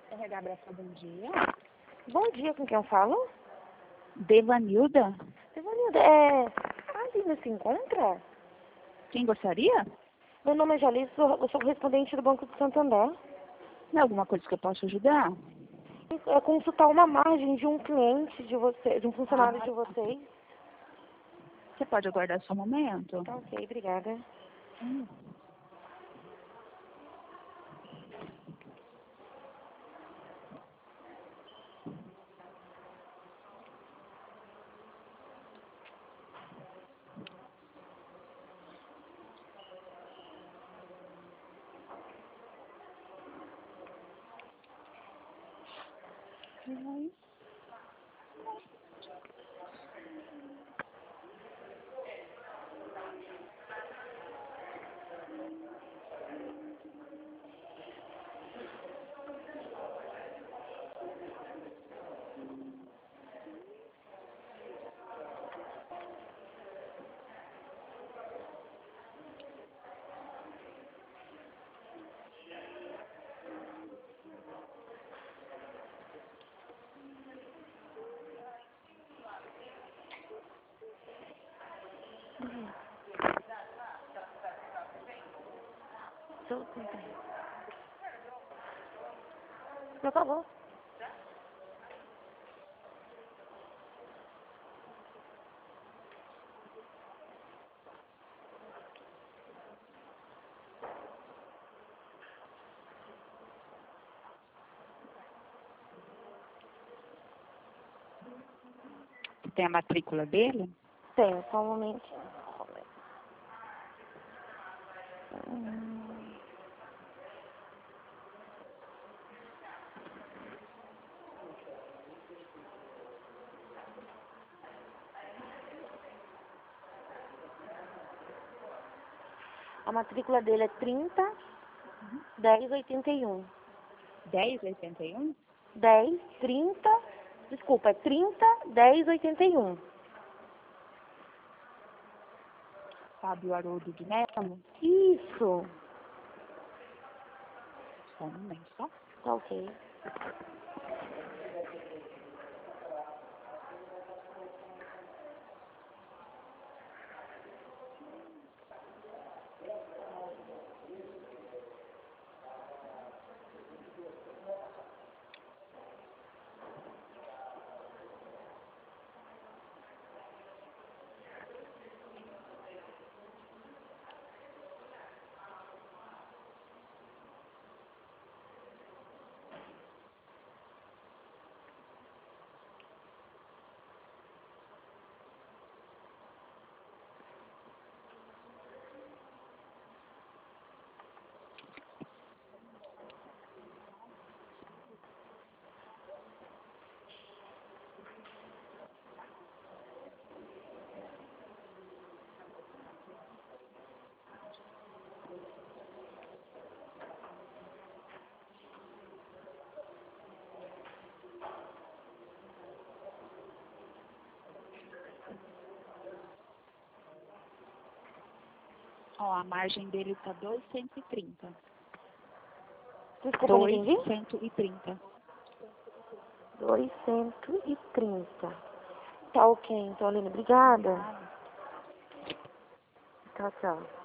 RH Abraço, bom dia. Bom dia, com quem eu falo? Devanilda? Devanilda, a Aline se encontra? Quem gostaria? Meu nome é Jalice, eu sou correspondente do Banco do Santander. Tem alguma coisa que eu possa ajudar? É consultar uma margem de um cliente de vocês, de um funcionário de vocês. Você pode aguardar só um momento? Tá ok, obrigada. Já acabou. Tem a matrícula dele? Tenho, só um momentinho. A matrícula dele é 30-10-81. 1081? 10-30, desculpa, é 30-10-81. Fábio Haroldo de Mello? Isso. Só um momento, só. Tá ok. Ó, a margem dele tá 230. Desculpa, não entendi. 230. 230. Tá ok, então, Aline, obrigada. Tchau, tchau.